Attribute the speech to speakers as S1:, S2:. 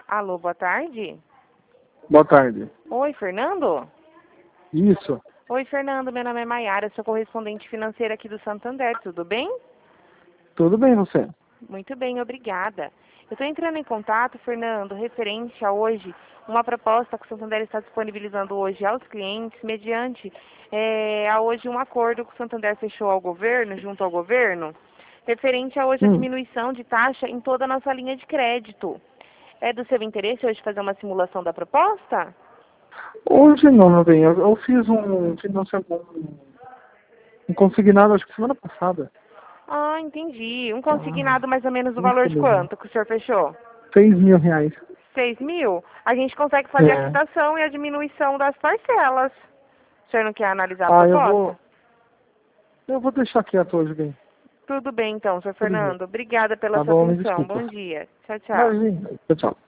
S1: Alô, boa tarde.
S2: Boa tarde.
S1: Oi, Fernando?
S2: Isso.
S1: Oi, Fernando. Meu nome é Maiara, sou correspondente financeira aqui do Santander. Tudo bem?
S2: Tudo bem, você?
S1: Muito bem, obrigada. Eu estou entrando em contato, Fernando, referente a hoje, uma proposta que o Santander está disponibilizando hoje aos clientes, mediante a hoje um acordo que o Santander fechou ao governo, junto ao governo, referente a hoje a diminuição de taxa em toda a nossa linha de crédito. É do seu interesse hoje fazer uma simulação da proposta?
S2: Hoje não, meu bem. Eu fiz um consignado, acho que semana passada.
S1: Ah, entendi. Um consignado
S2: Ah,
S1: mais ou menos o valor de
S2: infelizmente.
S1: quanto que o senhor fechou?
S2: R$ 6.000.
S1: 6.000? A gente consegue fazer a
S2: É.
S1: quitação e a diminuição das parcelas. O senhor não quer analisar a
S2: Ah,
S1: proposta?
S2: eu vou deixar quieto hoje, bem.
S1: Tudo bem então, senhor
S2: Infelizmente.
S1: Fernando. Obrigada pela
S2: Tá
S1: sua
S2: bom, me
S1: atenção.
S2: desculpa.
S1: Bom dia. Tchau, tchau.
S2: Imagina. Tchau, tchau.